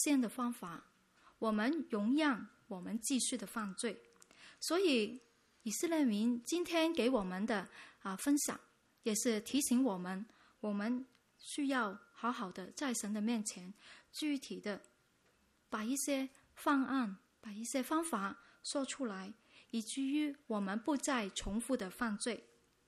现的方法，我们容让我们继续的犯罪。所以以色列民今天给我们的分享，也是提醒我们需要好好的在神的面前，具体的把一些方案、把一些方法说出来，以至于我们不再重复的犯罪。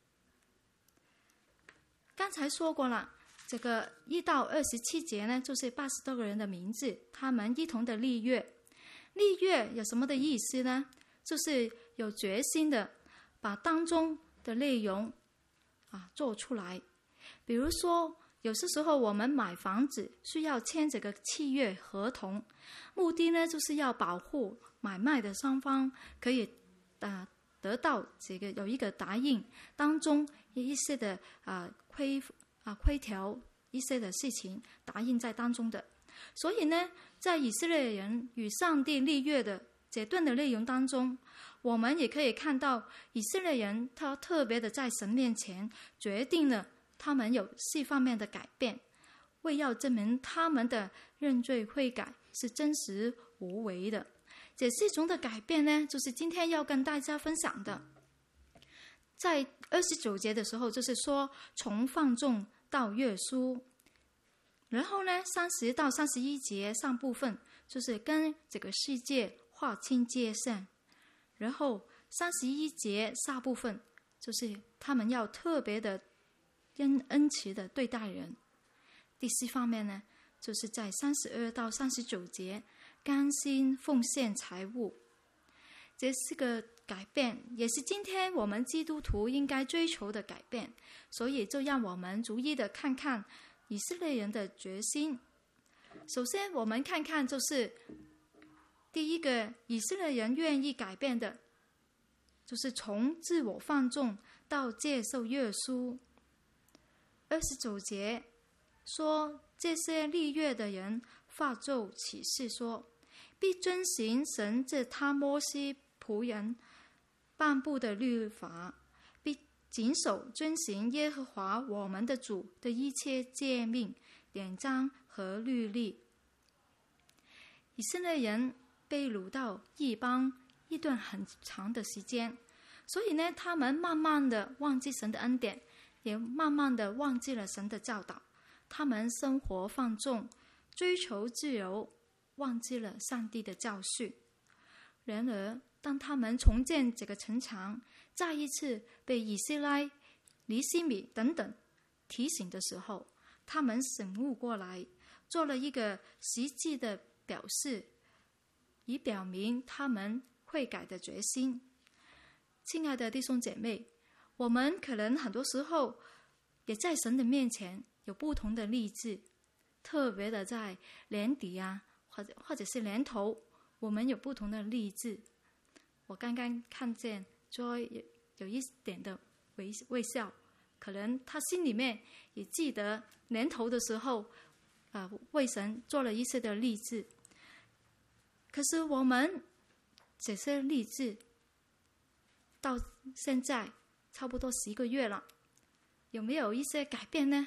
刚才说过了，这个1到27节呢，就是80多个人的名字，他们一同的立约。立约有什么的意思呢？就是有决心的把当中的内容做出来。比如说有些时候我们买房子需要签这个契约合同，目的呢就是要保护买卖的双方可以得到这个有一个答应，当中一些的规条一些的事情答应在当中的。所以呢，在以色列人与上帝立约的这段的内容当中，我们也可以看到以色列人他特别的在神面前决定了他们有4方面的改变，为要证明他们的认罪悔改是真实无为的。这4种的改变呢，就是今天要跟大家分享的。在29节的时候，就是说从放纵到约书，然后呢30到31节上部分就是跟这个世界划清界限，然后31节下部分就是他们要特别的恩慈的对待人。第4方面呢，就是在32到39节甘心奉献财物。这4个改变也是今天我们基督徒应该追求的改变，所以就让我们逐一的看看以色列人的决心。首先我们看看就是第一个以色列人愿意改变的，就是从自我放纵到接受约书。29节说这些立约的人发咒起誓说，必遵行神借他摩西仆人颁布的律法，必谨守遵行耶和华我们的主的一切诫命、典章和律例。以色列人被掳到异邦一段很长的时间，所以呢，他们慢慢的忘记神的恩典，也慢慢的忘记了神的教导。他们生活放纵，追求自由，忘记了上帝的教训。然而当他们重建这个城墙，再一次被以斯拉、尼希米等等提醒的时候，他们醒悟过来，做了一个实际的表示，以表明他们悔改的决心。亲爱的弟兄姐妹，我们可能很多时候也在神的面前有不同的立志，特别的在年底或者是年头，我们有不同的立志。我刚刚看见 Joy 有一点的微笑，可能他心里面也记得年头的时候为神做了一些的立志。可是我们这些立志到现在差不多10个月了，有没有一些改变呢？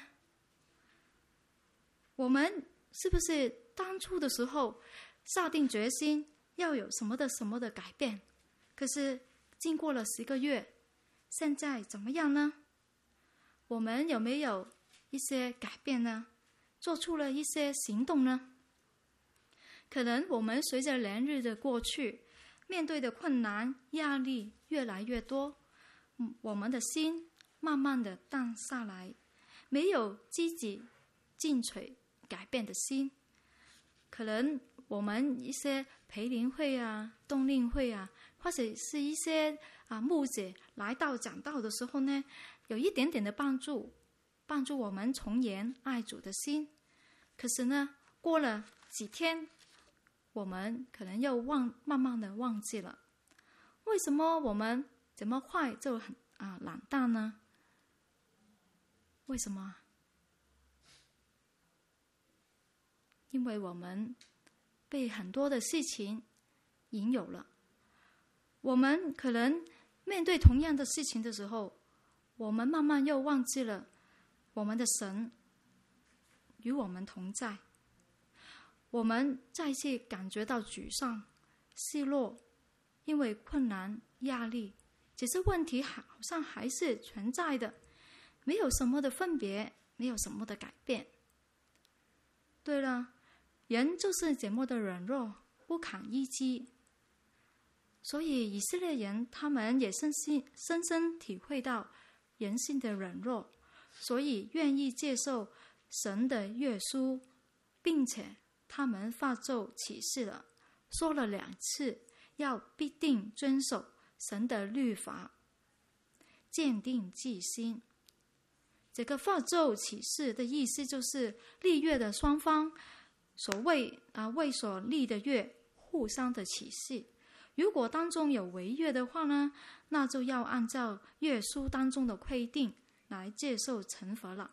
我们是不是当初的时候下定决心要有什么的改变，可是经过了10个月，现在怎么样呢？我们有没有一些改变呢？做出了一些行动呢？可能我们随着年日的过去，面对的困难压力越来越多，我们的心慢慢的淡下来，没有积极进取改变的心。可能我们一些培灵会冬令会或者是一些牧者来到讲道的时候呢，有一点点的帮助我们重燃爱主的心。可是呢，过了几天，我们可能又慢慢的忘记了。为什么我们这么快就很懒惰呢？为什么？因为我们被很多的事情引诱了。我们可能面对同样的事情的时候，我们慢慢又忘记了我们的神与我们同在。 我们再次感觉到沮丧、失落，因为困难、压力，只是问题好像还是存在的，没有什么的分别，没有什么的改变。对了，人就是这么的软弱，不堪一击。所以以色列人他们也深深体会到人性的软弱，所以愿意接受神的约束，并且他们发咒起誓了，说了2次要必定遵守神的律法，坚定己心。这个发咒起誓的意思就是立约的双方为所立的约互相的起誓，如果当中有违约的话呢，那就要按照约书当中的规定来接受惩罚了。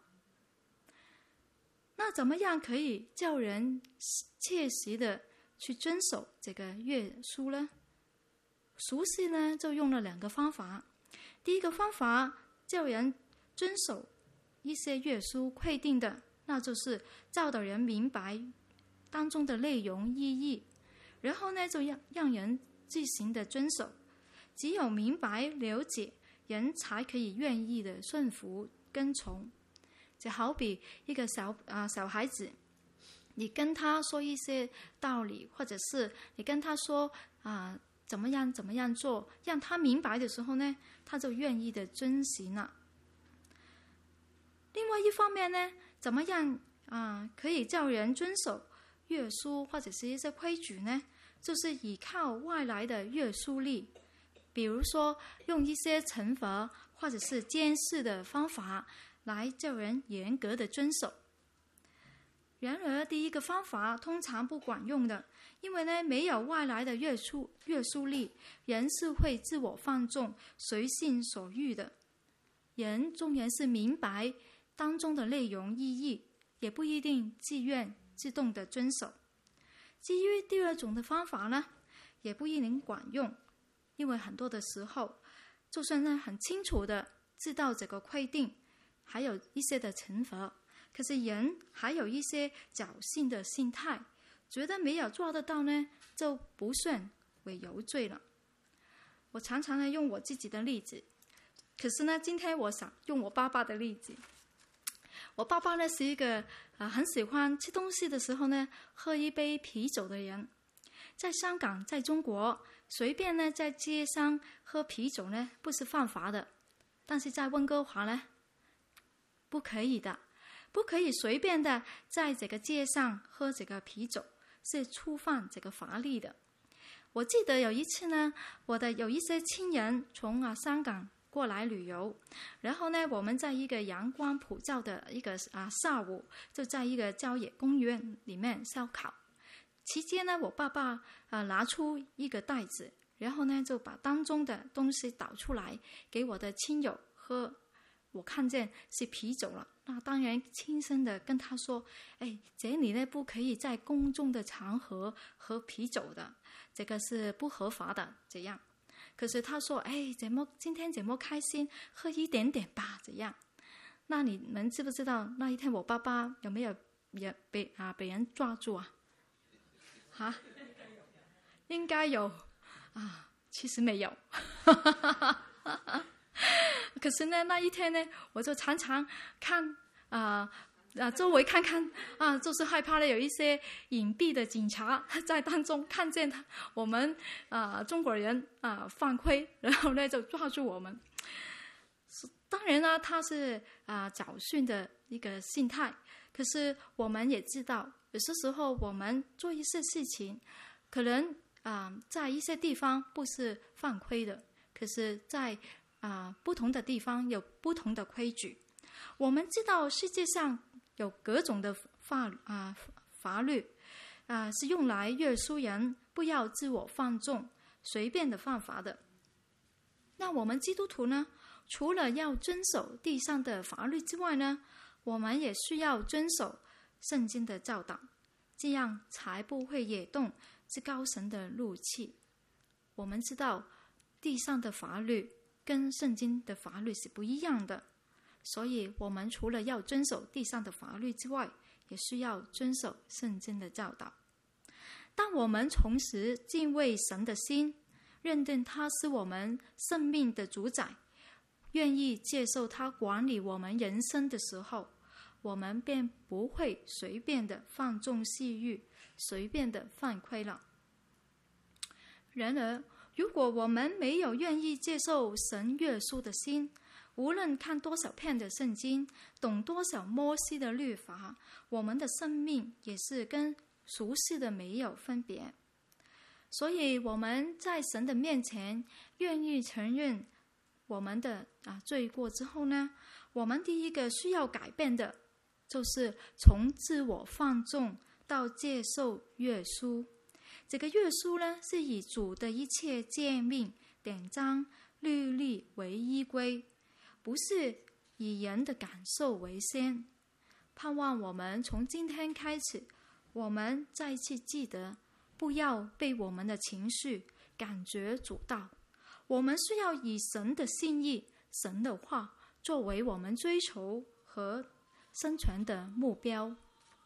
那怎么样可以叫人切实的去遵守这个约书呢？俗世呢就用了2个方法。第一个方法叫人遵守一些约书规定的，那就是教导人明白当中的内容意义，然后呢就让人自行的遵守。只有明白了解，人才可以愿意的顺服跟从。就好比一个小孩子，你跟他说一些道理，或者是你跟他说怎么样做，让他明白的时候呢，他就愿意的遵行了。另外一方面呢，怎么样可以叫人遵守约书或者是一些规矩呢？就是依靠外来的约束力，比如说用一些惩罚或者是监视的方法来叫人严格的遵守。然而第一个方法通常不管用的，因为呢没有外来的约束力，人是会自我放纵，随心所欲的。人纵然是明白当中的内容意义，也不一定自愿自动的遵守。至于第2种的方法呢，也不一定管用，因为很多的时候，就算呢很清楚的知道这个规定，还有一些的惩罚，可是人还有一些侥幸的心态，觉得没有做得到呢，就不算为有罪了。我常常呢用我自己的例子，可是呢今天我想用我爸爸的例子。我爸爸呢是一个很喜欢吃东西的时候呢喝一杯啤酒的人。在香港，在中国，随便呢在街上喝啤酒呢不是犯法的，但是在温哥华呢不可以的，不可以随便的在这个街上喝这个啤酒，是触犯这个法律的。我记得有一次呢，有一些亲人从香港过来旅游，然后呢我们在一个阳光普照的一个下午，就在一个郊野公园里面烧烤。期间呢，我爸爸拿出一个袋子，然后呢就把当中的东西倒出来给我的亲友喝。我看见是啤酒了，那当然轻声的跟他说，这里呢不可以在公众的场合喝啤酒的，这个是不合法的，这样。可是他说，今天怎么开心，喝一点点吧，这样。那你们知不知道那一天我爸爸有没有也被人抓住应该有其实没有。可是呢，那一天呢，我就常常看周围看看就是害怕了有一些隐蔽的警察在当中看见我们中国人犯规，然后呢就抓住我们。当然呢，他是侥幸的一个心态，可是我们也知道，有些时候我们做一些事情，可能在一些地方不是犯规的，可是在不同的地方有不同的规矩。我们知道世界上有各种的法律是用来约束人不要自我放纵，随便的犯法的。那我们基督徒呢，除了要遵守地上的法律之外呢，我们也需要遵守圣经的教导，这样才不会惹动至高神的怒气。我们知道地上的法律跟圣经的法律是不一样的，所以我们除了要遵守地上的法律之外，也需要遵守圣经的教导。 当我们重拾敬畏神的心，认定他是我们生命的主宰，愿意接受他管理我们人生的时候，我们便不会随便的放纵戏欲，随便的犯规了。然而，如果我们没有愿意接受神约束的心，无论看多少篇的圣经，懂多少摩西的律法，我们的生命也是跟俗世的没有分别。所以我们在神的面前愿意承认我们的罪过之后呢，我们第一个需要改变的就是从自我放纵到接受约束。这个约束呢，是以主的一切诫命、典章、律例为依归，不是以人的感受为先。盼望我们从今天开始，我们再一次记得，不要被我们的情绪、感觉主导。我们需要以神的心意、神的话作为我们追求和生存的目标。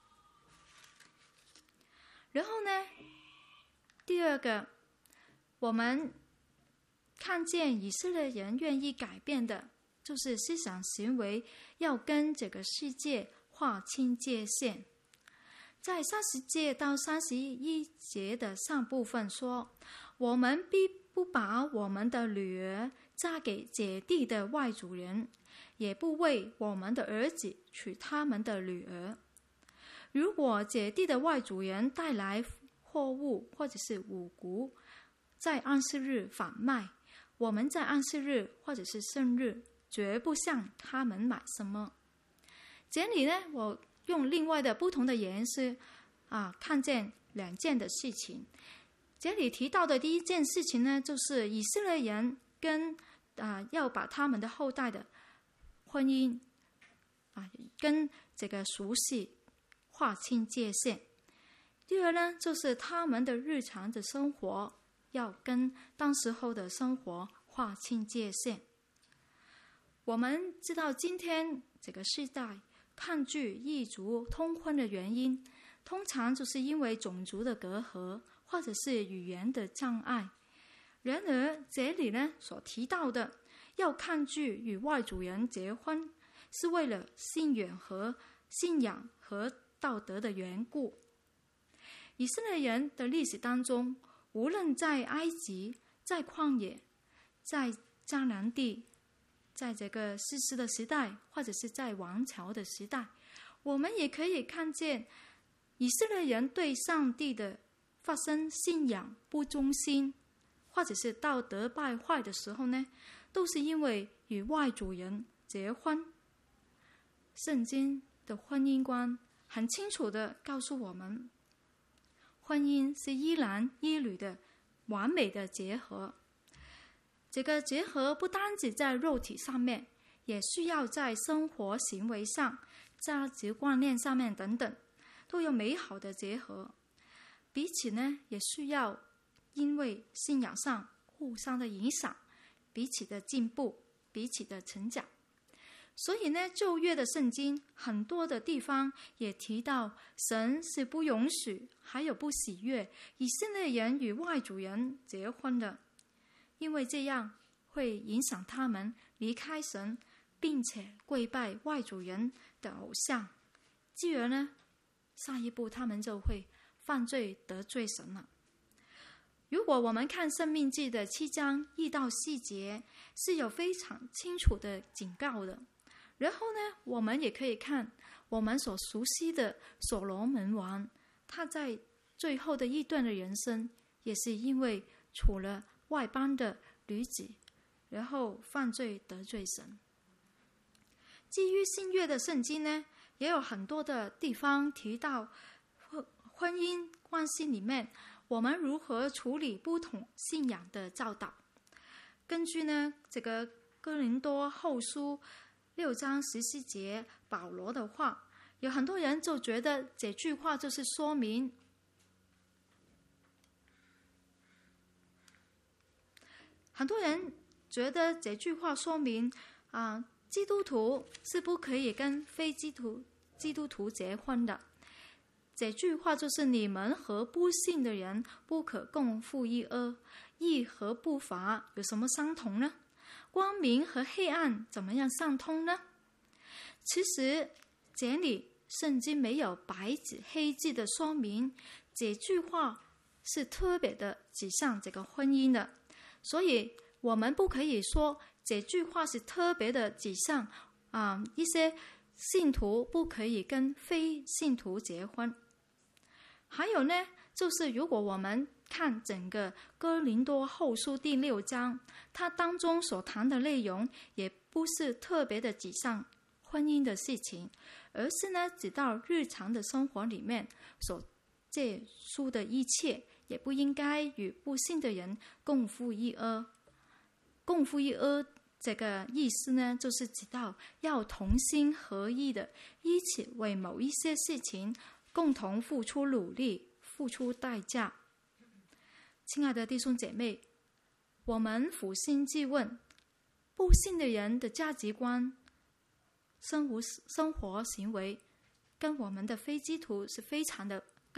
然后呢，第二个，我们看见以色列人愿意改变的，就是思想行为要跟这个世界划清界限。在30节到31节的上部分说，我们必不把我们的女儿嫁给姐弟的外族人，也不为我们的儿子娶他们的女儿。如果姐弟的外族人带来货物或者是五谷，在安息日贩卖，我们在安息日或者是圣日绝不向他们买什么。这里呢，我用另外的不同的颜色看见2件的事情。这里提到的第一件事情呢，就是以色列人要把他们的后代的婚姻跟这个俗世划清界限。第二呢，就是他们的日常的生活要跟当时候的生活划清界限。我们知道今天这个时代抗拒异族通婚的原因，通常就是因为种族的隔阂或者是语言的障碍。然而这里呢所提到的要抗拒与外族人结婚，是为了信仰和道德的缘故。以色列人的历史当中，无论在埃及、在旷野、在迦南地，在这个士师的时代，或者是在王朝的时代，我们也可以看见以色列人对上帝的发生信仰不忠心，或者是道德败坏的时候呢，都是因为与外族人结婚。圣经的婚姻观很清楚地告诉我们，婚姻是一男一女的完美的结合。这个结合不单只在肉体上面，也需要在生活行为上、价值观念上面等等，都有美好的结合。彼此呢，也需要因为信仰上互相的影响，彼此的进步，彼此的成长。所以呢，旧约的圣经很多的地方也提到，神是不允许还有不喜悦以色列人与外族人结婚的，因为这样会影响他们离开神，并且跪拜外族人的偶像，继而呢，下一步他们就会犯罪得罪神了。如果我们看申命记的7章1到4节，是有非常清楚的警告的。然后呢，我们也可以看我们所熟悉的所罗门王，他在最后的一段的人生，也是因为娶了外邦的女子，然后犯罪得罪神。基于新约的圣经呢，也有很多的地方提到婚姻关系里面，我们如何处理不同信仰的教导。根据呢这个哥林多后书6章14节保罗的话，有很多人就觉得这句话就是说明基督徒是不可以跟非基督徒结婚的。 这句话就是你们和不信的人不可共负一軛，义和不法有什么相同呢？光明和黑暗怎么样相通呢？其实这里圣经没有白纸黑字的说明，这句话是特别的指向这个婚姻的，所以我们不可以说这句话是特别的指向一些信徒不可以跟非信徒结婚。还有呢，就是如果我们看整个哥林多后书第6章，它当中所谈的内容也不是特别的指向婚姻的事情，而是呢指到日常的生活里面所借书的一切，也不应该与不信的人共负一軛。共负一軛这个意思呢，就是指到要同心合意的一起为某一些事情共同付出努力，付出代价。亲爱的弟兄姐妹，我们俯心自问，不信的人的价值观、生活行为跟我们的基督徒是非常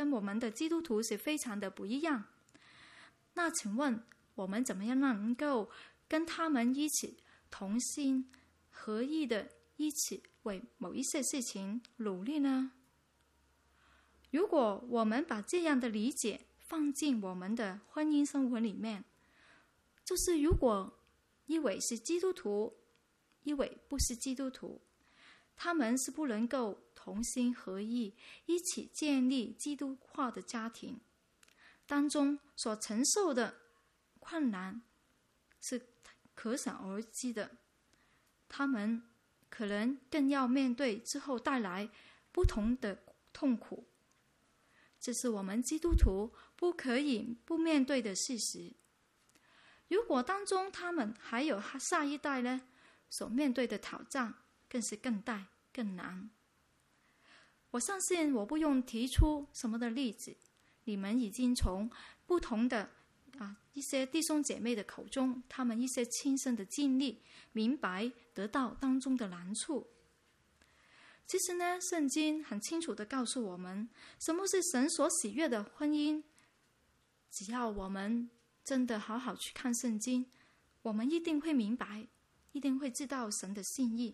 的不一样。那请问我们怎么样能够跟他们一起同心合意的一起为某一些事情努力呢？如果我们把这样的理解放进我们的婚姻生活里面，就是如果一位是基督徒，一位不是基督徒，他们是不能够同心合意一起建立基督化的家庭，当中所承受的困难是可想而知的，他们可能更要面对之后带来不同的痛苦，这是我们基督徒不可以不面对的事实。如果当中他们还有下一代呢，所面对的挑战更是更大更难。我相信我不用提出什么的例子，你们已经从不同的一些弟兄姐妹的口中，他们一些亲身的经历，明白得到当中的难处。其实呢，圣经很清楚地告诉我们，什么是神所喜悦的婚姻。只要我们真的好好去看圣经，我们一定会明白，一定会知道神的心意。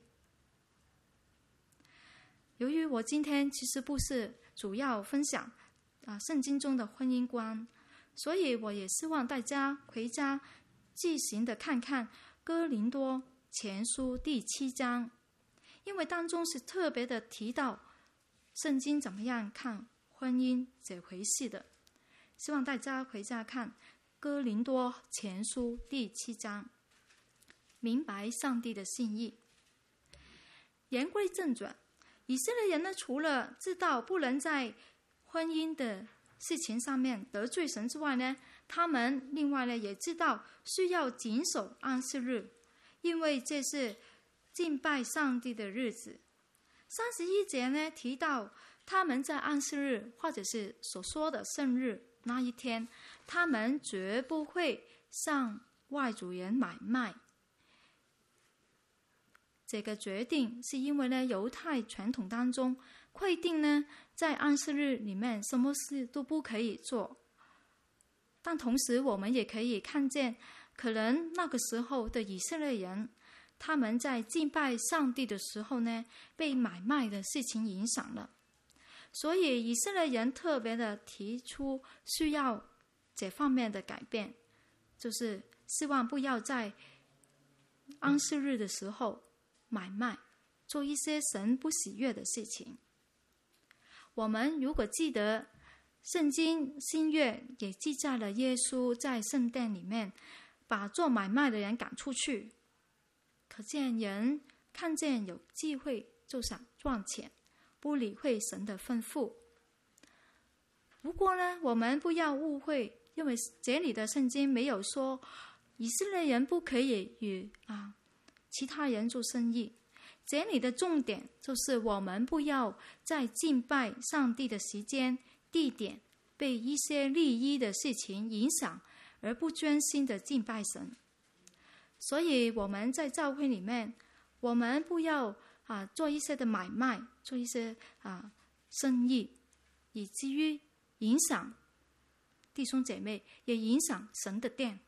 由于我今天其实不是主要分享圣经中的婚姻观，所以我也希望大家回家自行的看看哥林多前书第7章，因为当中是特别的提到圣经怎么样看婚姻这回事的。希望大家回家看哥林多前书第7章，明白上帝的心意。言归正传，以色列人呢，除了知道不能在婚姻的事情上面得罪神之外呢，他们另外呢也知道需要谨守安息日，因为这是敬拜上帝的日子。31节呢提到他们在安息日或者是所说的圣日那一天，他们绝不会向外族人买卖。这个决定是因为呢，犹太传统当中规定呢，在安息日里面什么事都不可以做。但同时我们也可以看见，可能那个时候的以色列人，他们在敬拜上帝的时候呢，被买卖的事情影响了，所以以色列人特别的提出需要这方面的改变，就是希望不要在安息日的时候买卖，做一些神不喜悦的事情。我们如果记得圣经新约也记载了耶稣在圣殿里面把做买卖的人赶出去，可见人看见有机会就想赚钱，不理会神的吩咐。不过呢，我们不要误会，因为这里的圣经没有说以色列人不可以与其他人做生意。这里的重点就是我们不要在敬拜上帝的时间、地点被一些利益的事情影响，而不专心的敬拜神。所以我们在教会里面，我们不要做一些的买卖，做一些生意， 以至于影响弟兄姐妹，也影响神的殿。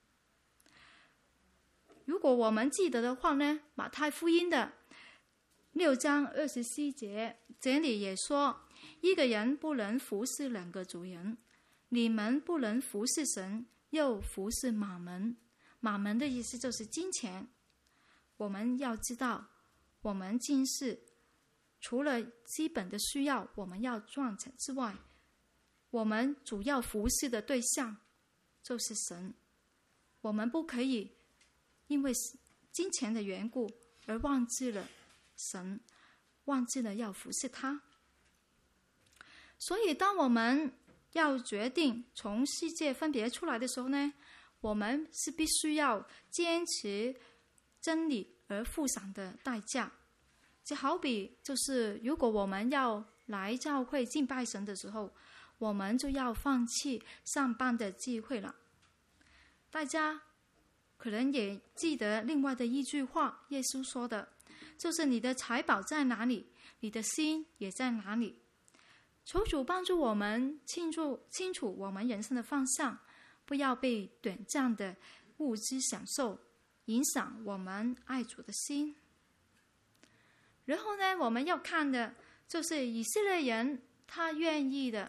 如果我们记得的话呢，马太福音的6章27节，这里也说，一个人不能服侍2个主人，你们不能服侍神，又服侍马门。马门的意思就是金钱。我们要知道，我们今世除了基本的需要我们要赚钱之外，我们主要服侍的对象就是神。我们不可以因为金钱的缘故而忘记了神，忘记了要服侍他。所以当我们要决定从世界分别出来的时候呢，我们是必须要坚持真理而付上的代价。就好比就是如果我们要来教会敬拜神的时候，我们就要放弃上班的机会了。大家可能也记得另外的一句话，耶稣说的，就是你的财宝在哪里，你的心也在哪里。求主帮助我们清楚我们人生的方向，不要被短暂的物质享受影响我们爱主的心。然后呢，我们要看的就是以色列人他愿意的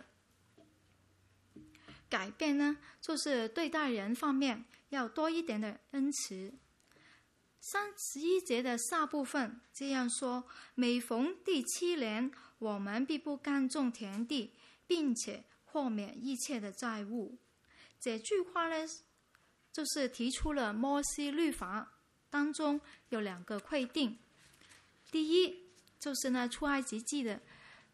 改变呢，就是对待人方面要多一点的恩慈。31节的下部分这样说，每逢第7年，我们必不耕种田地，并且豁免一切的债务。这句话呢，就是提出了摩西律法当中有2个规定。第一就是呢，出埃及记的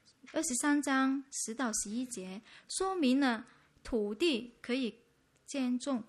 23章10到11节，说明了土地可以耕种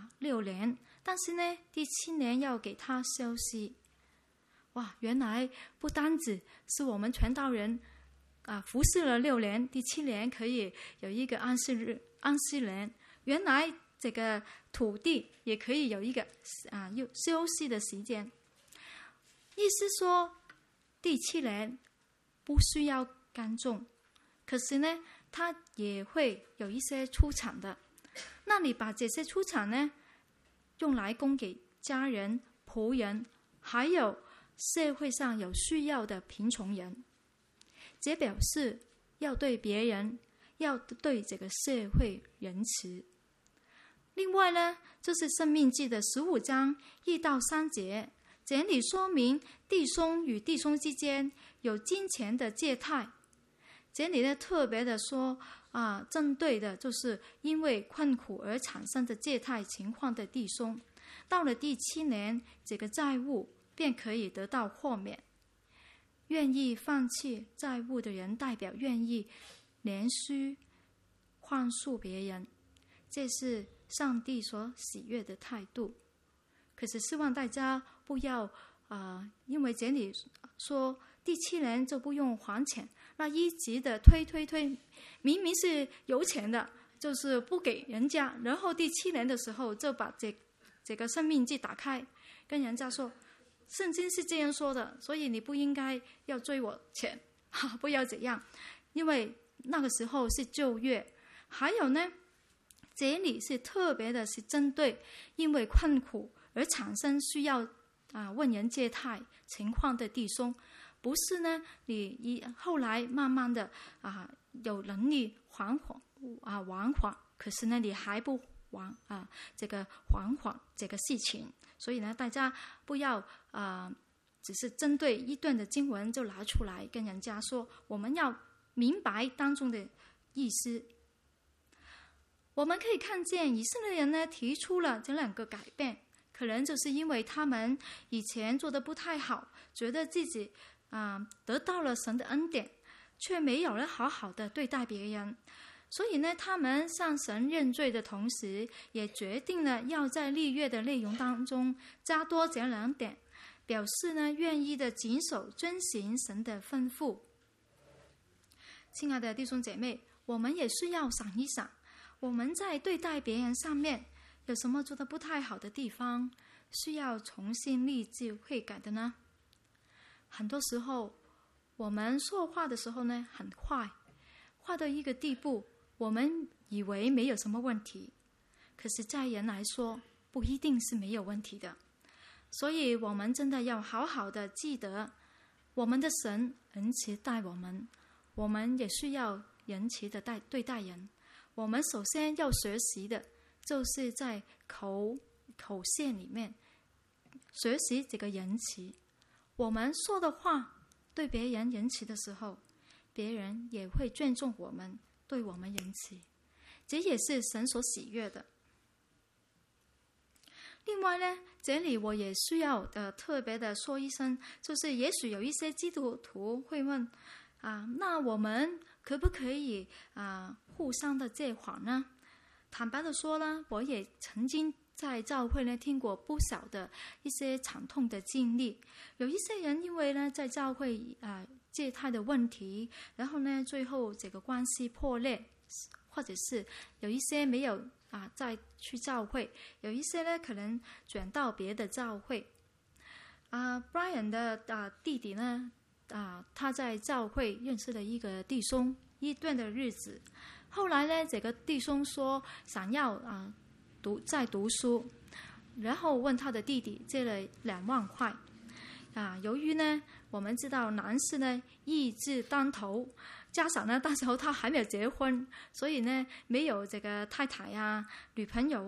6年，但是呢，第7年要给他休息。哇，原来不单只是我们传道人服侍了6年，第7年可以有一个安息年，原来这个土地也可以有一个休息的时间。意思说第7年不需要耕种，可是呢，它也会有一些出产的。那你把这些出产呢，用来供给家人、仆人，还有社会上有需要的贫穷人。这表示要对别人，要对这个社会仁慈。另外呢，就是申命记的15章1到3节，这里说明弟兄与弟兄之间有金钱的借贷。这里呢特别的说针对的就是因为困苦而产生的借贷情况的弟兄，到了第7年，这个债务便可以得到豁免。愿意放弃债务的人，代表愿意连续宽恕别人，这是上帝所喜悦的态度。可是希望大家不要因为这里说第7年就不用还钱，那一直的推，明明是有钱的，就是不给人家，然后第7年的时候就把这个生命记打开，跟人家说圣经是这样说的，所以你不应该要追我钱，不要这样，因为那个时候是旧约。还有呢，这里是特别的是针对因为困苦而产生需要问人借贷情况的弟兄，不是呢你后来慢慢的有能力还可是呢你还不还这个事情。所以呢，大家不要只是针对一段的经文就拿出来跟人家说，我们要明白当中的意思。我们可以看见以色列人呢提出了这2个改变，可能就是因为他们以前做的不太好，觉得自己得到了神的恩典，却没有了好好的对待别人。所以呢，他们向神认罪的同时，也决定了要在律约的内容当中加多这2点，表示呢愿意的谨守遵行神的吩咐。亲爱的弟兄姐妹，我们也需要想一想，我们在对待别人上面有什么做得不太好的地方，需要重新立志悔改的呢？很多时候我们说话的时候呢很快， 坏到一个地步，我们以为没有什么问题，可是在人来说不一定是没有问题的。所以我们真的要好好的记得，我们的神仁慈待我们，我们也需要仁慈的对待人。我们首先要学习的就是在口线里面学习这个仁慈。我们说的话对别人仁慈的时候，别人也会尊重我们，对我们仁慈，这也是神所喜悦的。另外呢，这里我也需要特别的说一声，就是也许有一些基督徒会问那我们可不可以互相的借款呢？坦白的说呢，我也曾经在教会呢听过不少的一些惨痛的经历。有一些人因为呢在教会借贷的问题，然后呢最后这个关系破裂，或者是有一些没有再去教会，有一些呢可能转到别的教会。Brian 的弟弟呢他在教会认识了一个弟兄一段的日子，后来呢这个弟兄说想要再读书，然后问他的弟弟借了2万块。由于呢我们知道男士呢意志当头，加上呢那时候他还没有结婚，所以呢没有这个太太女朋友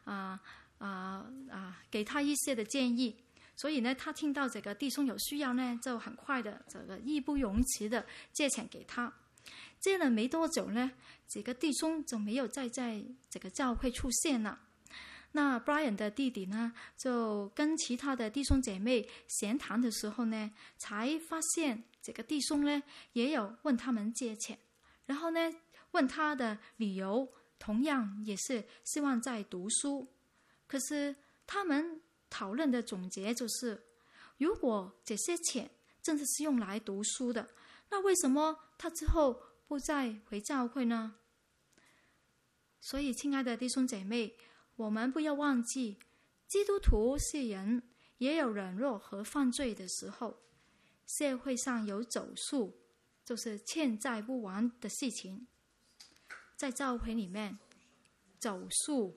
给他一些的建议，所以呢他听到这个弟兄有需要呢，就很快的这个义不容辞的借钱给他。借了没多久呢，这个弟兄就没有再在这个教会出现了。那 Brian 的弟弟呢，就跟其他的弟兄姐妹闲谈的时候呢，才发现这个弟兄呢也有问他们借钱，然后呢问他的理由，同样也是希望在读书。可是他们讨论的总结就是，如果这些钱真的是用来读书的，那为什么他之后不再回教会呢？所以亲爱的弟兄姐妹，我们不要忘记，基督徒是人，也有软弱和犯罪的时候。社会上有走数，就是欠债不还的事情，在教会里面走数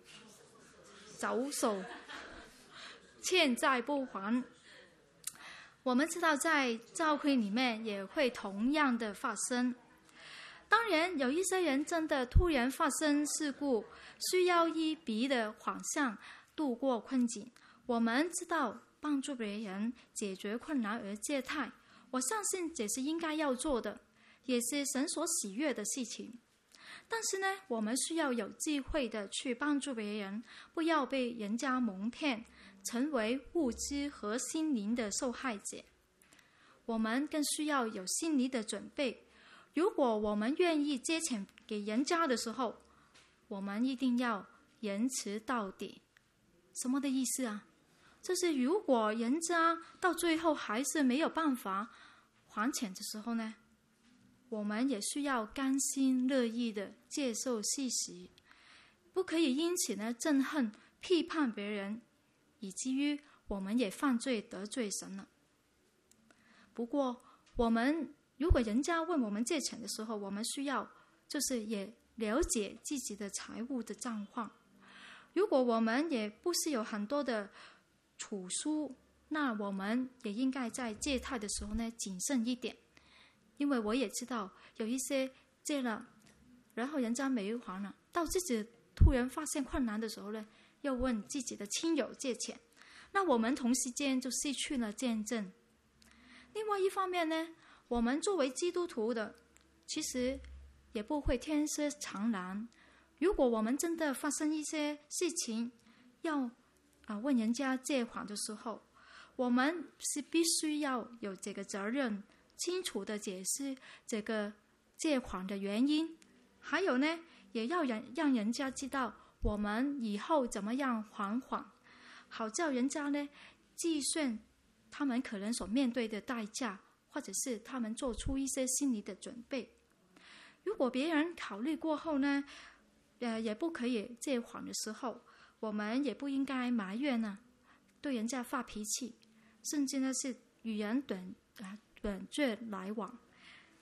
欠债不还，我们知道在教会里面也会同样的发生。当然有一些人真的突然发生事故，需要一笔的款项度过困境，我们知道帮助别人解决困难而借贷，我相信这是应该要做的，也是神所喜悦的事情。但是呢，我们需要有智慧的去帮助别人，不要被人家蒙骗，成为物质和心灵的受害者。我们更需要有心理的准备，如果我们愿意借钱给人家的时候，我们一定要仁慈到底。什么的意思啊？就是如果人家到最后还是没有办法还钱的时候呢，我们也需要甘心乐意的接受事实，不可以因此呢憎恨批判别人，以至于我们也犯罪得罪神了。不过我们如果人家问我们借钱的时候，我们需要就是也了解自己的财务的状况。如果我们也不是有很多的储蓄，那我们也应该在借贷的时候呢谨慎一点。因为我也知道有一些借了，然后人家没还了，到自己突然发现困难的时候呢，又问自己的亲友借钱，那我们同时间就失去了见证。另外一方面呢，我们作为基督徒的，其实也不会天色常蓝。如果我们真的发生一些事情，要问人家借款的时候，我们是必须要有这个责任，清楚的解释这个借款的原因，还有呢，也要让人家知道我们以后怎么样还款，好叫人家呢计算他们可能所面对的代价，或者是他们做出一些心理的准备。如果别人考虑过后呢，也不可以借款的时候，我们也不应该埋怨呢，对人家发脾气，甚至呢是与人短句来往。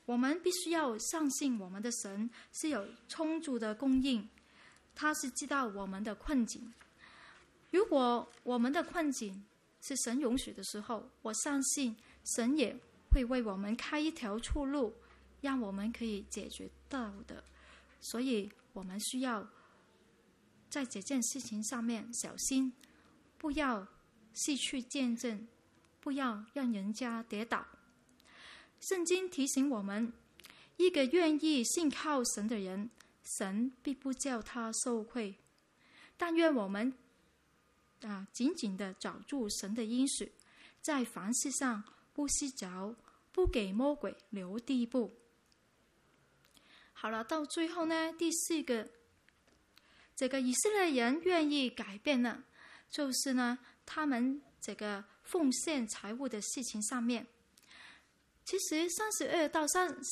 我们必须要相信我们的神是有充足的供应，他是知道我们的困境。如果我们的困境是神允许的时候，我相信神也会为我们开一条出路，让我们可以解决到的。所以我们需要在这件事情上面小心，不要失去见证，不要让人家跌倒。圣经提醒我们，一个愿意信靠神的人，神必不叫他受亏。但愿我们紧紧地抓住神的应许，在凡事上不失脚，不给魔鬼留地步。好了，到最后呢，第4个，这个以色列人愿意改变呢，就是呢，他们这个奉献财物的事情上面。其实32到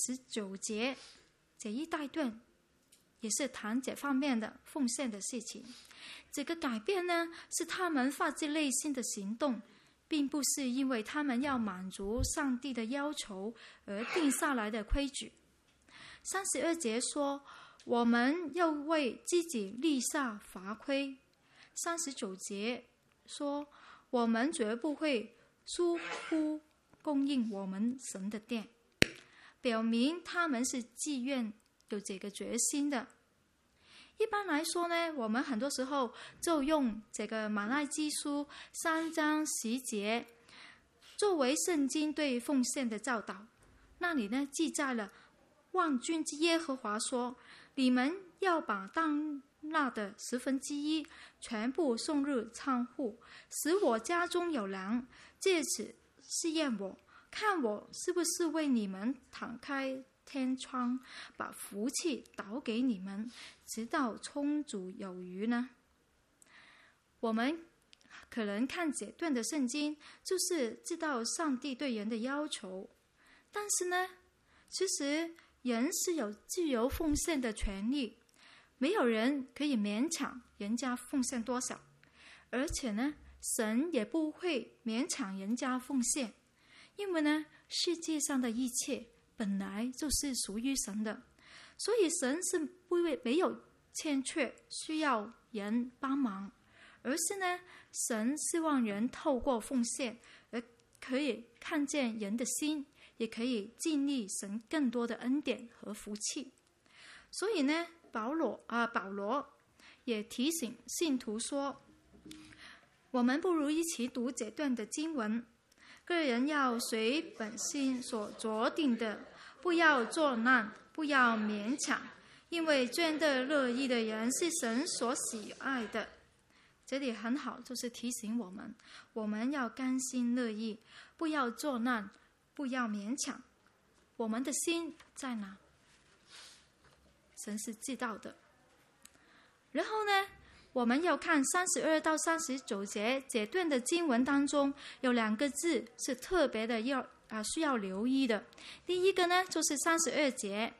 39节这一大段也是谈这方面的奉献的事情。这个改变呢，是他们发自内心的行动，并不是因为他们要满足上帝的要求而定下来的规矩。32节说，我们要为自己立下法规。39节说，我们绝不会疏忽供应我们神的殿，表明他们是自愿有这个决心的。一般来说呢，我们很多时候就用这个马拉基书3章10节作为圣经对奉献的教导。那里呢，记载了万军之耶和华说，你们要把当纳的1/10全部送入仓库，使我家中有粮，借此试验我，看我是不是为你们敞开天窗，把福气倒给你们，直到充足有余呢。我们可能看这段的圣经，就是知道上帝对人的要求，但是呢，其实人是有自由奉献的权利，没有人可以勉强人家奉献多少，而且呢，神也不会勉强人家奉献，因为呢，世界上的一切本来就是属于神的，所以神是没有欠缺需要人帮忙，而是呢，神希望人透过奉献而可以看见人的心，也可以经历神更多的恩典和福气。所以呢，保罗也提醒信徒说，我们不如一起读这段的经文，个人要随本心所酌定的，不要作难，不要勉强，因为捐的乐意的人是神所喜爱的。这里很好，就是提醒我们要甘心乐意，不要作难，不要勉强。我们的心在哪？神是知道的。然后呢，我们要看32到39节这段的经文当中，有2个字是特别的需要留意的。第一个呢，就是32节，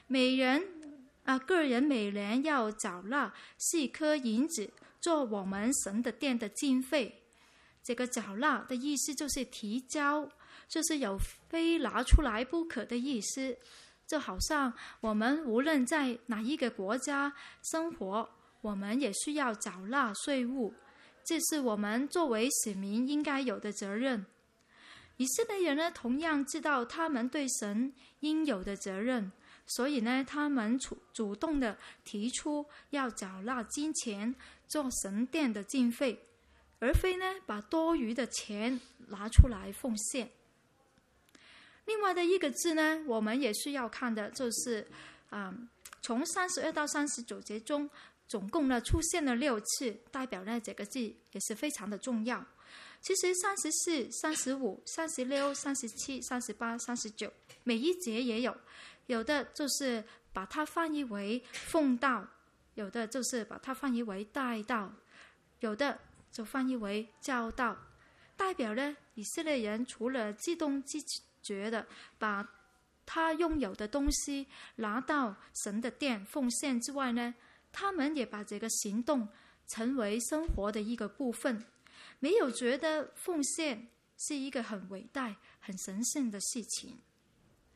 个人每人要缴纳4颗银子，做我们神的殿的经费。这个缴纳的意思就是提交，就是有非拿出来不可的意思。就好像我们无论在哪一个国家生活，我们也需要缴纳税务，这是我们作为子民应该有的责任。以色列人呢，同样知道他们对神应有的责任，所以呢，他们主动的提出要缴纳金钱做神殿的经费，而非呢把多余的钱拿出来奉献。另外的一个字呢，我们也需要看的就是，从32到39节中，总共呢出现了6次，代表呢这个字也是非常的重要。其实34、35、36、37、38、39，每一节也有，有的就是把它翻译为奉道，有的就是把它翻译为带道，有的就翻译为教导，代表呢以色列人除了自动自觉的把他拥有的东西拿到神的殿奉献之外呢，他们也把这个行动成为生活的一个部分，没有觉得奉献是一个很伟大很神圣的事情。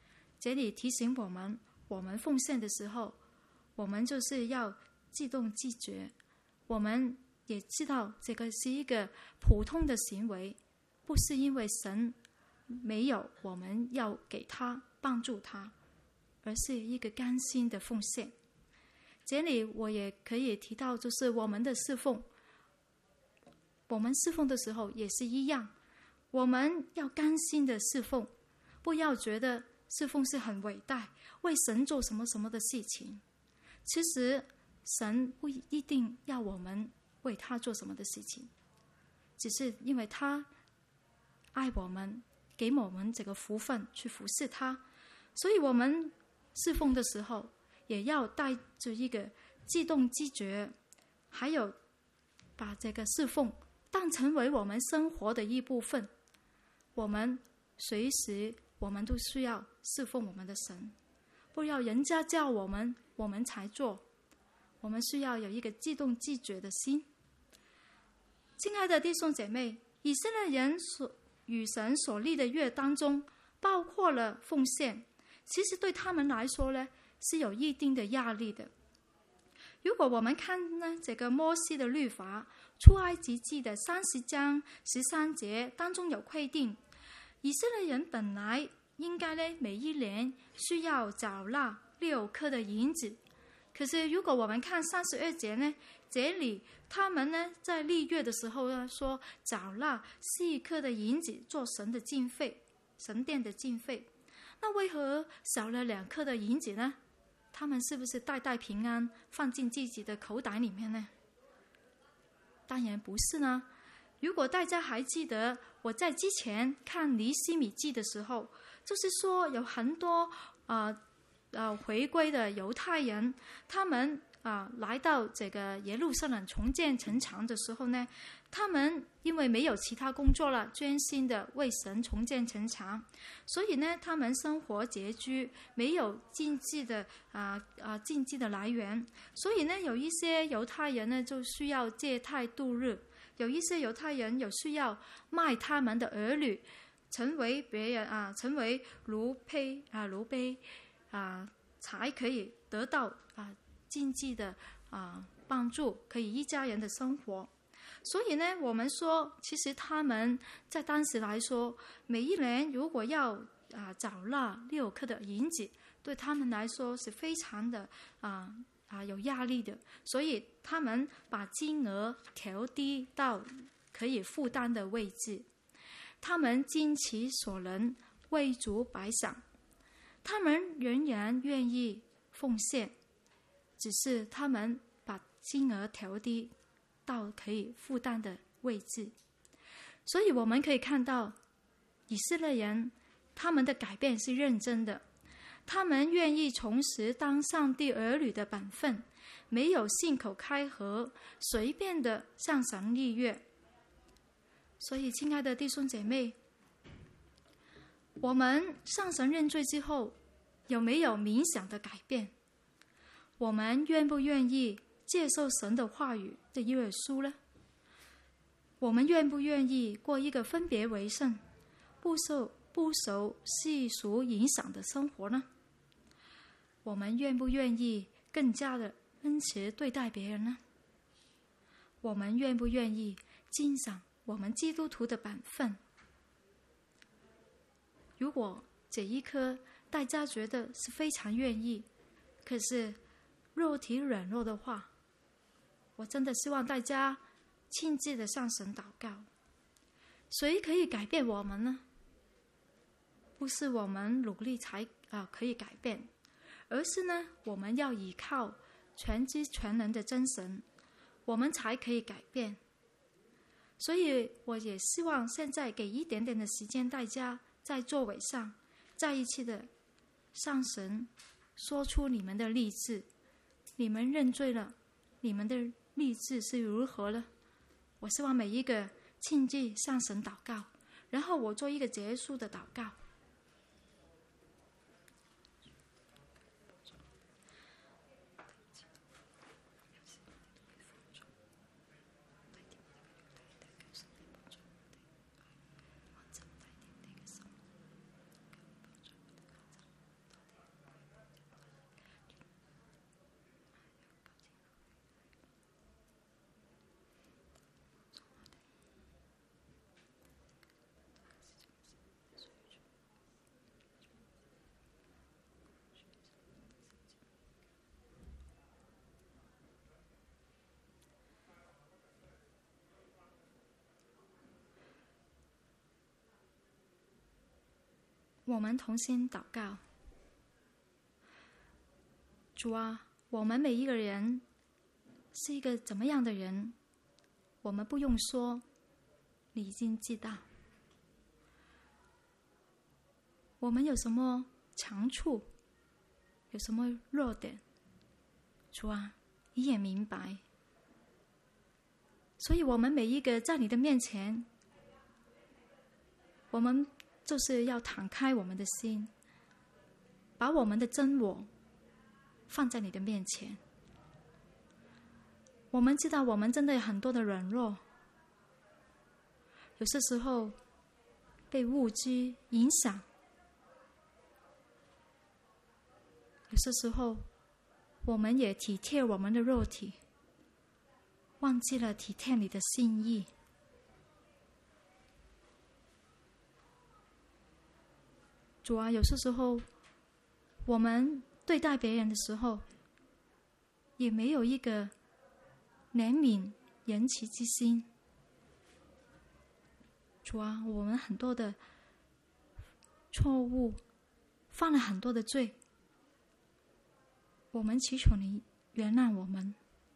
这里提醒我们，我们奉献的时候，我们就是要自动自觉。我们也知道这个是一个普通的行为，不是因为神没有我们要给他帮助他，而是一个甘心的奉献。这里我也可以提到，就是我们的侍奉，我们侍奉的时候也是一样，我们要甘心的侍奉，不要觉得侍奉是很伟大，为神做什么什么的事情。其实神不一定要我们为他做什么的事情，只是因为他爱我们，给我们这个福分去服侍他，所以我们侍奉的时候也要带着一个自动自觉，还有把这个侍奉当成为我们生活的一部分。我们随时我们都需要侍奉我们的神，不要人家叫我们我们才做，我们需要有一个自动自觉的心。亲爱的弟兄姐妹，以色列人与神所立的约当中包括了奉献，其实对他们来说呢是有一定的压力的。如果我们看呢这个摩西的律法，出埃及记的30章13节当中有规定，以色列人本来应该呢每一年需要缴纳6颗的银子，可是如果我们看32节呢，这里他们呢在立约的时候呢说缴纳4颗的银子做神的经费，神殿的经费。那为何少了2颗的银子呢？他们是不是代代平安放进自己的口袋里面呢？当然不是呢。如果大家还记得我在之前看尼希米记的时候，就是说有很多回归的犹太人，他们来到这个耶路撒冷重建城墙的时候呢，他们因为没有其他工作了，专心的为神重建城墙，所以呢他们生活拮据，没有经济的来源，所以呢有一些犹太人呢就需要借贷度日，有一些犹太人有需要卖他们的儿女成为别人成为奴婢才可以得到经济的帮助，可以一家人的生活。所以呢我们说，其实他们在当时来说，每一年如果要缴纳6颗的银子，对他们来说是非常的有压力的，所以他们把金额调低到可以负担的位置。他们尽其所能为主摆上，他们仍然愿意奉献，只是他们把金额调低到可以负担的位置。所以我们可以看到，以色列人他们的改变是认真的，他们愿意重拾当上帝儿女的本分，没有信口开河，随便的向神立约。所以亲爱的弟兄姐妹，我们向神认罪之后，有没有冥想的改变？我们愿不愿意接受神的话语的约书呢？我们愿不愿意过一个分别为圣、不受世俗影响的生活呢？我们愿不愿意更加的恩慈对待别人呢？我们愿不愿意尽上我们基督徒的本分？如果这一刻大家觉得是非常愿意，可是肉体软弱的话，我真的希望大家亲自的向神祷告。谁可以改变我们呢？不是我们努力才可以改变，而是呢我们要依靠全知全能的真神，我们才可以改变。所以我也希望现在给一点点的时间，大家在座位上再一次的向神说出你们的立志，你们认罪了，你们的立志是如何呢？我希望每一个亲自向神祷告，然后我做一个结束的祷告。 我们同心祷告。主啊，我们每一个人是一个怎么样的人，我们不用说，你已经知道。我们有什么长处，有什么弱点，主啊，你也明白。所以我们每一个在你的面前，我们就是要敞开我们的心，把我们的真我放在你的面前。我们知道我们真的有很多的软弱，有些时候被物质影响，有些时候我们也体贴我们的肉体，忘记了体贴你的心意。主啊，有些时候我们对待别人的时候，也没有一个怜悯仁慈之心。主啊，我们很多的错误，犯了很多的罪，我们祈求你原谅我们，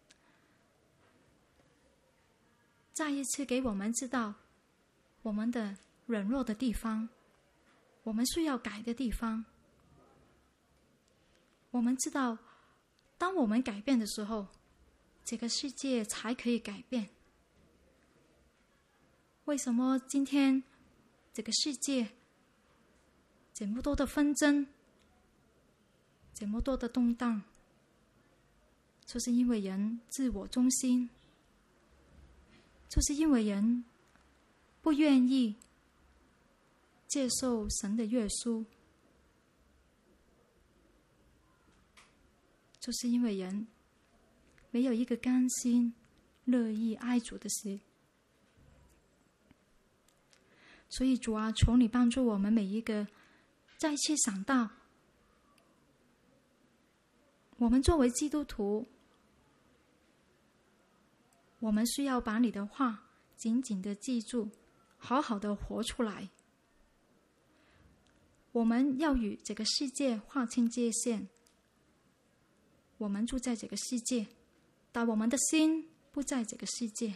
再一次给我们知道我们的软弱的地方，我们需要改的地方。我们知道当我们改变的时候，这个世界才可以改变。为什么今天这个世界这么多的纷争，这么多的动荡，就是因为人自我中心，就是因为人不愿意接受神的约束，就是因为人没有一个甘心乐意爱主的心。所以主啊，求你帮助我们每一个再一次想到，我们作为基督徒，我们需要把你的话紧紧的记住，好好的活出来。我们要与这个世界划清界限。我们住在这个世界，但我们的心不在这个世界。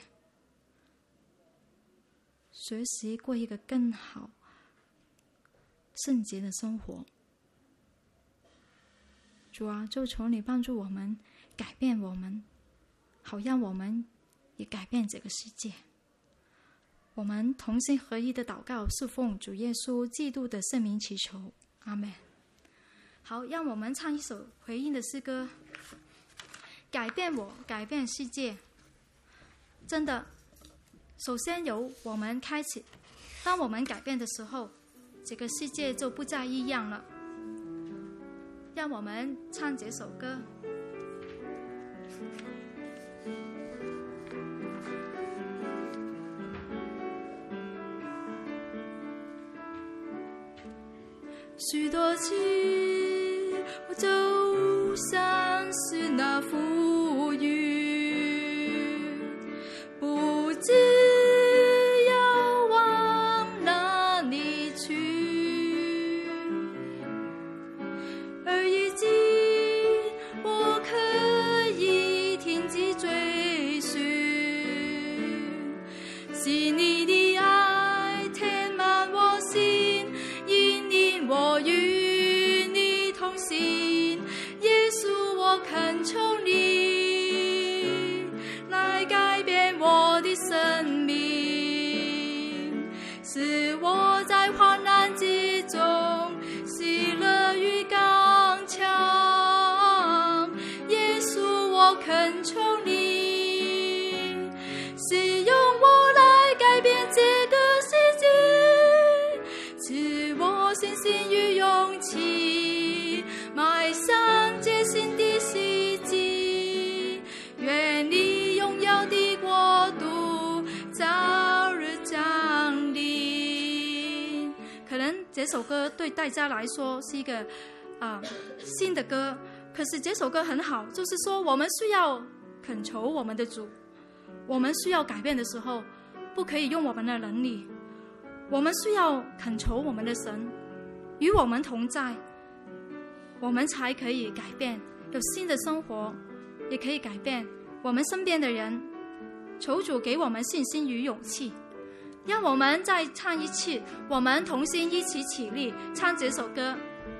学习过一个更好圣洁的生活。主啊，就求你帮助我们，改变我们，好让我们也改变这个世界。我们同心合一的祷告，是奉主耶稣基督的圣名祈求，阿们。好，让我们唱一首回应的诗歌，改变我，改变世界。真的，首先由我们开始，当我们改变的时候，这个世界就不再一样了。让我们唱这首歌。许多次我就像是那浮云，不知要往哪里去，而如今我可以停止追寻，是你的爱填满我心，引领我与你同行。耶稣，我恳求你来改变我的生命，使我在患难之中喜乐与刚强。耶稣，我恳求你使用我来改变这个世界，赐我信心与勇气，迈向这新的世纪。愿你荣耀的国度早日降临。可能这首歌对大家来说是一个新的歌，可是这首歌很好，就是说我们需要恳求我们的主，我们需要改变的时候，不可以用我们的能力，我们需要恳求我们的神， 与我们同在，我们才可以改变，有新的生活，也可以改变我们身边的人。求主给我们信心与勇气。让我们再唱一次，我们同心一起起立唱这首歌。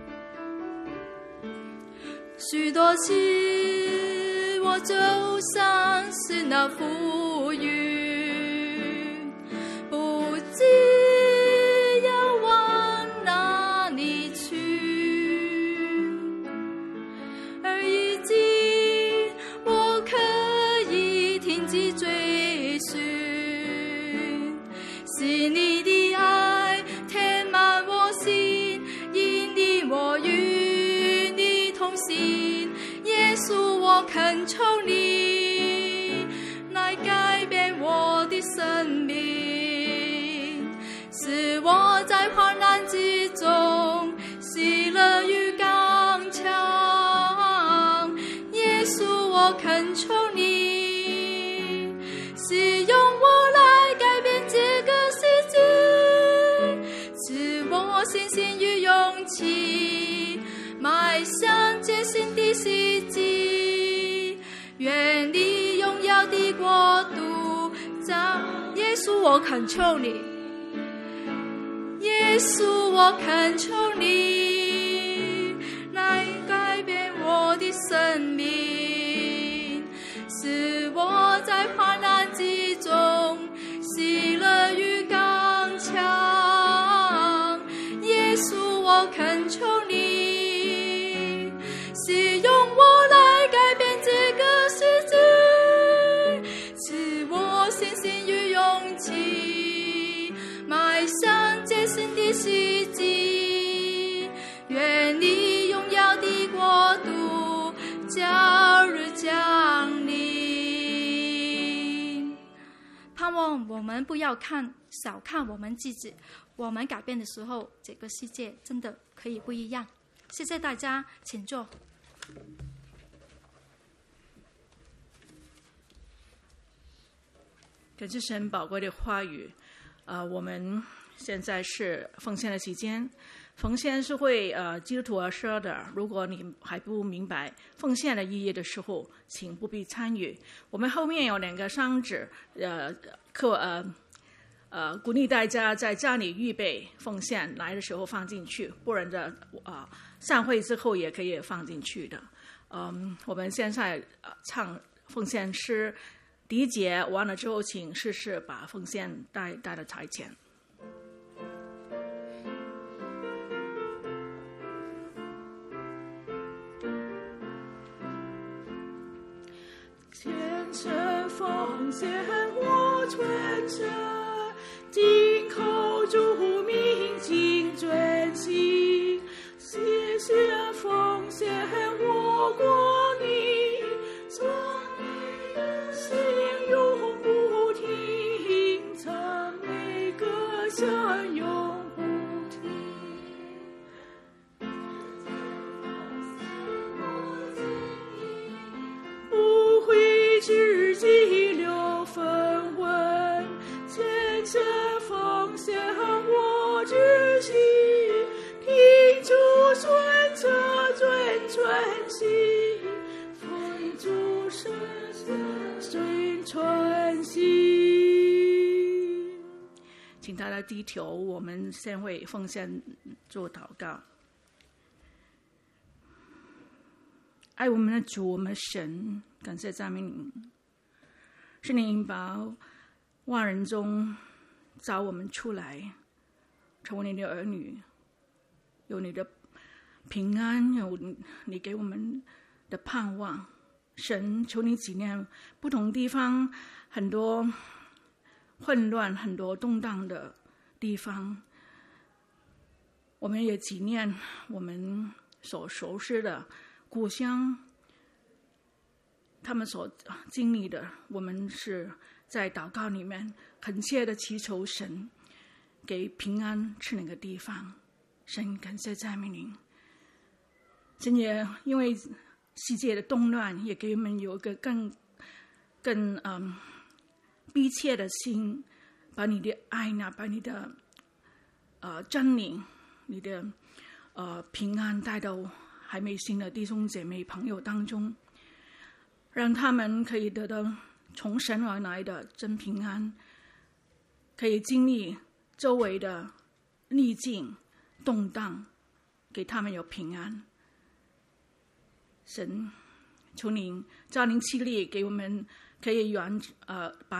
许多次我就像是那浮云，不知要往哪里去，而如今我可以停止追寻，是你的爱填满我心，因你我与你同行。耶稣，我恳求你来改变我的生命，使我在患难之中喜乐与刚强。耶稣，我恳求你使用我来改变这个世界，赐我信心与勇气，迈向这新的世纪，愿你荣耀的国度在。耶稣，我恳求你，耶稣，我恳求你来改变我的生命，使我在患难之中喜乐与刚强。耶稣，我恳求你使用我来改变这个世界，赐我信心与勇气，迈向这新的世纪，愿你荣耀的国度早日降临。盼望我们不要小看我们自己，我们改变的时候，这个世界真的可以不一样。谢谢大家，请坐。 感谢神宝贵的话语。我们现在是奉献的期间，奉献是为基督徒而设的。如果你还不明白奉献的意义的时候，请不必参与。我们后面有2个箱子，鼓励大家在家里预备奉献，来的时候放进去，不然的散会之后也可以放进去的。我们现在唱奉献诗第一节完了之后，请试试把奉献带到台前。 虔诚奉献我全身，今口主名尽尊心，谢谢奉献我国民，做你的心永不停，赞美歌声永不停。不会只记留分文，虔诚奉献我之心，听主顺策尊存心，奉主圣尊存心。 请大家低头，我们先为奉献做祷告。爱我们的主，我们的神，感谢赞美你，是你把万人中找我们出来，成为你的儿女，有你的平安，有你给我们的盼望。神，求你纪念不同地方很多混乱、很多动荡的地方，我们也纪念我们所熟悉的故乡，他们所经历的，我们是在祷告里面恳切的祈求神给平安赐那个地方。神，感谢赞美您。神也因为世界的动乱，也给我们有一个更逼切的心，把你的爱呢，把你的真理，你的平安带到还没信的弟兄姐妹朋友当中，让他们可以得到从神而来的真平安，可以经历周围的逆境动荡，给他们有平安。神，求您照您气力，给我们可以把